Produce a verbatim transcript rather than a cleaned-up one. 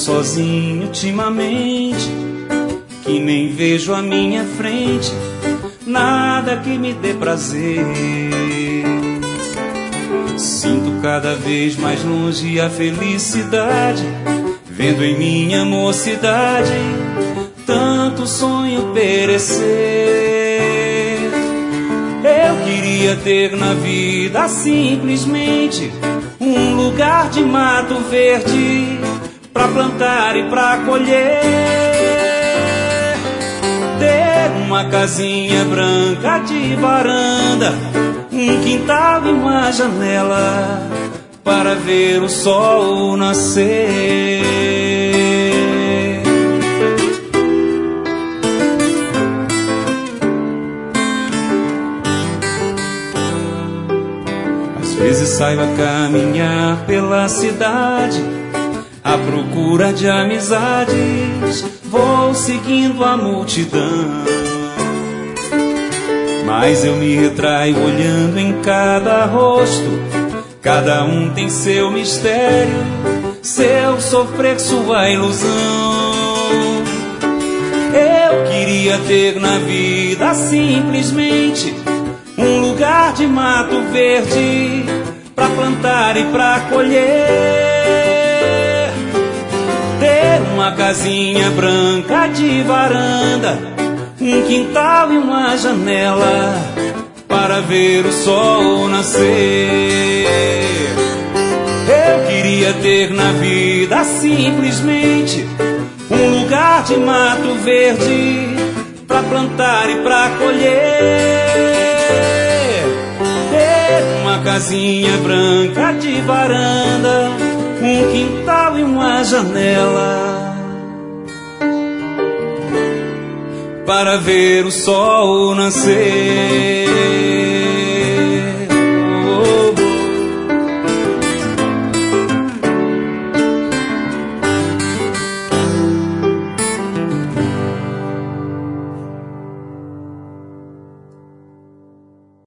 sozinho ultimamente, que nem vejo à minha frente nada que me dê prazer. Sinto cada vez mais longe a felicidade, vendo em minha mocidade tanto sonho perecer. Eu queria ter na vida simplesmente um lugar de mato verde pra plantar e pra colher, ter uma casinha branca de varanda, um quintal e uma janela para ver o sol nascer. Às vezes saio a caminhar pela cidade à procura de amizades, vou seguindo a multidão, mas eu me retraio olhando em cada rosto. Cada um tem seu mistério, seu sofrer, sua ilusão. Eu queria ter na vida simplesmente um lugar de mato verde pra plantar e pra colher, ter uma casinha branca de varanda, um quintal e uma janela para ver o sol nascer. Eu queria ter na vida simplesmente um lugar de mato verde pra plantar e pra colher, ter uma casinha branca de varanda, um quintal e uma janela para ver o sol nascer.